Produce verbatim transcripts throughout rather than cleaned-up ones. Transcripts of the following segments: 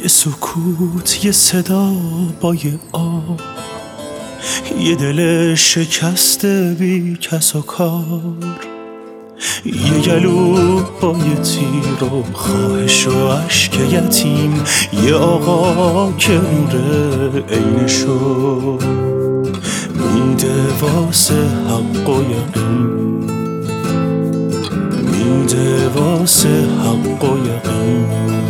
یه سکوت، یه صدا با یه آب، یه دل شکسته بی کس و کار، یه گلو با یه تیر و خواهش و عشق یتیم، یه آقا که نور عینشو میده واسه حق و یقین، میده واسه حق و یقین.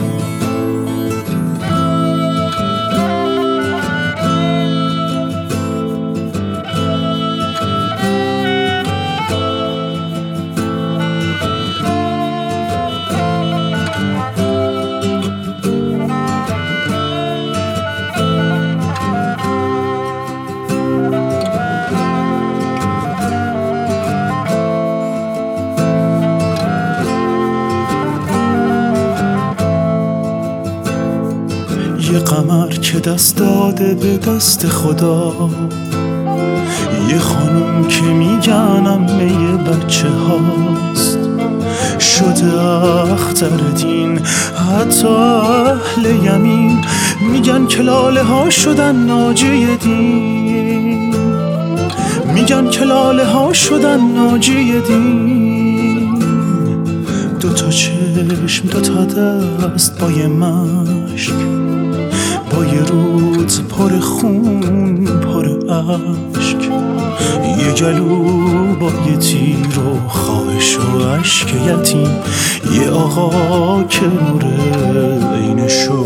یه قمر که دست داده به دست خدا، یه خانوم که میگن عمه بچه هاست، شده اختر دین حتی اهل یمین میگن که لاله ها شدن ناجی دین، میگن که لاله ها شدن ناجی دین. دوتا چشم دوتا دست با یه مشک، با یه رود پر خون پر عشق، یه گلو با یه تیر و خواهش و عشق یتیم، یه آقا که نور عینشو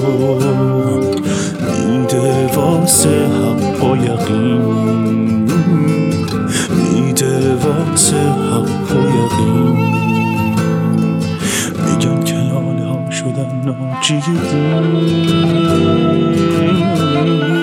میده واسه حق و یقین، میده واسه حق و یقین. میگن که لاله ها شدن ناجی دین.